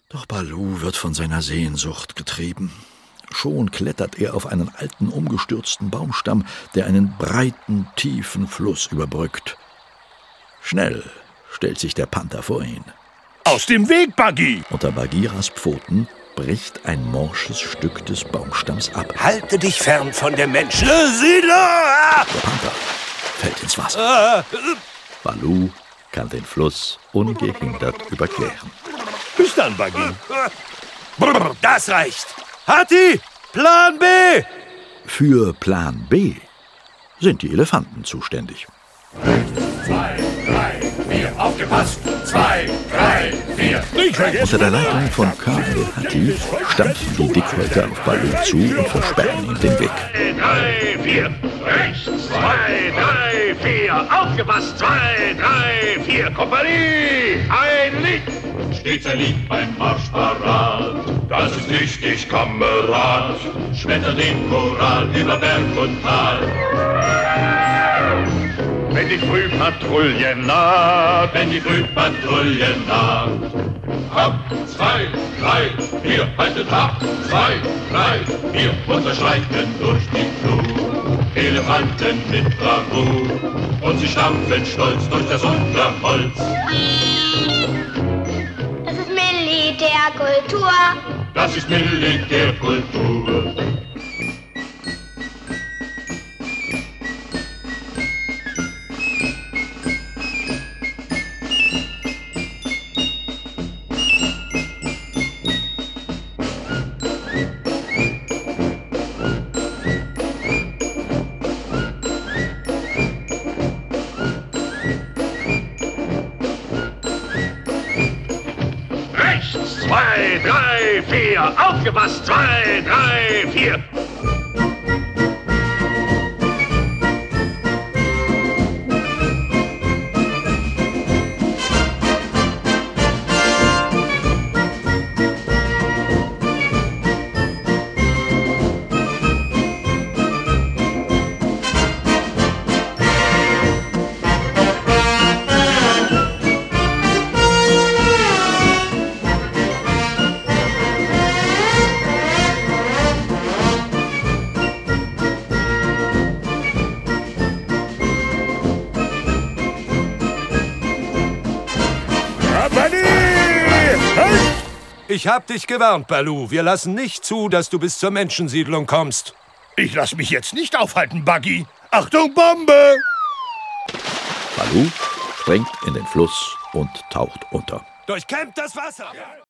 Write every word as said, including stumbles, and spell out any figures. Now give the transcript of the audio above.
Doch Baloo wird von seiner Sehnsucht getrieben. Schon klettert er auf einen alten, umgestürzten Baumstamm, der einen breiten, tiefen Fluss überbrückt. Schnell stellt sich der Panther vor ihn. Aus dem Weg, Buggy! Unter Bagheeras Pfoten bricht ein morsches Stück des Baumstamms ab. Halte dich fern von der Menschensiedlung! Ah! Der Panther fällt ins Wasser. Ah! Baloo kann den Fluss ungehindert überqueren. Bis dann, Buggy. Das reicht. Hatti, Plan B! Für Plan B sind die Elefanten zuständig. Zwei, drei, vier, aufgepasst! Zwei, drei, vier. Nicht vergessen! Unter der Leitung von Colonel Hatti stampfen die Dickhäuter auf Baloo zu und versperren ihm den Weg. Zwei, drei, vier. Rechts! Zwei, drei, vier. Aufgepasst! Zwei, drei, vier. Kompanie! Ein Lied! Stets ein Lied beim Marsch parat. Das ist wichtig, Kamerad. Schmettert den Choral über Berg und Tal. Wenn die Frühpatrouille naht, wenn die Frühpatrouille naht. Ab, zwei, drei, vier, haltet ab, zwei, drei, vier, unterschreiten durch die Flut. Elefanten mit Bravour und sie stampfen stolz durch das Unterholz. Das ist Militärkultur. Das ist Militärkultur. Zwei, drei, vier, aufgepasst! Zwei, drei, vier. Ich hab dich gewarnt, Baloo. Wir lassen nicht zu, dass du bis zur Menschensiedlung kommst. Ich lass mich jetzt nicht aufhalten, Buggy. Achtung, Bombe! Baloo springt in den Fluss und taucht unter. Durchkämmt das Wasser!